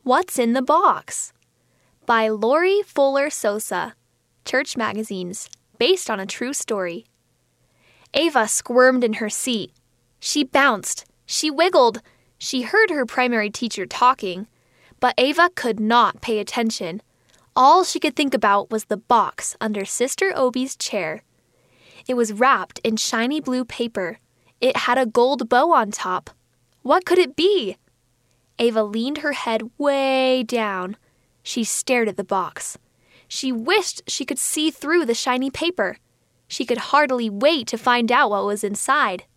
What's in the Box? By Lori Fuller Sosa, Church Magazines, based on a true story. Ava squirmed in her seat. She bounced. She wiggled. She heard her primary teacher talking, but Ava could not pay attention. All she could think about was the box under Sister Obie's chair. It was wrapped in shiny blue paper. It had a gold bow on top. What could it be? Ava leaned her head way down. She stared at the box. She wished she could see through the shiny paper. She could hardly wait to find out what was inside.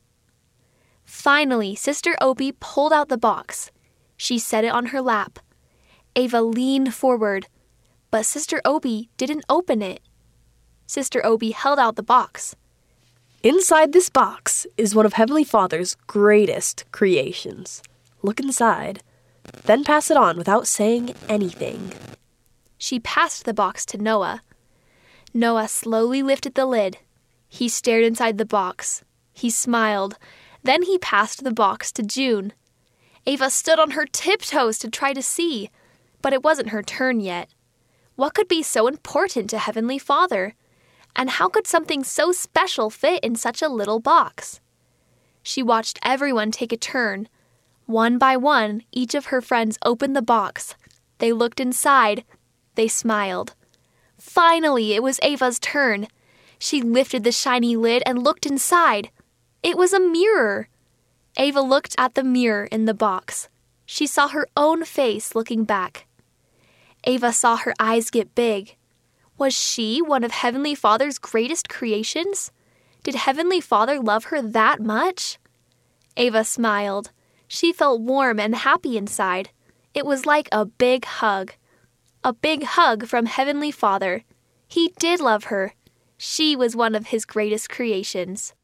Finally, Sister Obie pulled out the box. She set it on her lap. Ava leaned forward, but Sister Obie didn't open it. Sister Obie held out the box. Inside this box is one of Heavenly Father's greatest creations. Look inside, then pass it on without saying anything. She passed the box to Noah. Noah slowly lifted the lid. He stared inside the box. He smiled. Then he passed the box to June. Ava stood on her tiptoes to try to see, but it wasn't her turn yet. What could be so important to Heavenly Father? And how could something so special fit in such a little box? She watched everyone take a turn. One by one, each of her friends opened the box. They looked inside. They smiled. Finally, it was Ava's turn. She lifted the shiny lid and looked inside. It was a mirror. Ava looked at the mirror in the box. She saw her own face looking back. Ava saw her eyes get big. Was she one of Heavenly Father's greatest creations? Did Heavenly Father love her that much? Ava smiled. She felt warm and happy inside. It was like a big hug. A big hug from Heavenly Father. He did love her. She was one of His greatest creations.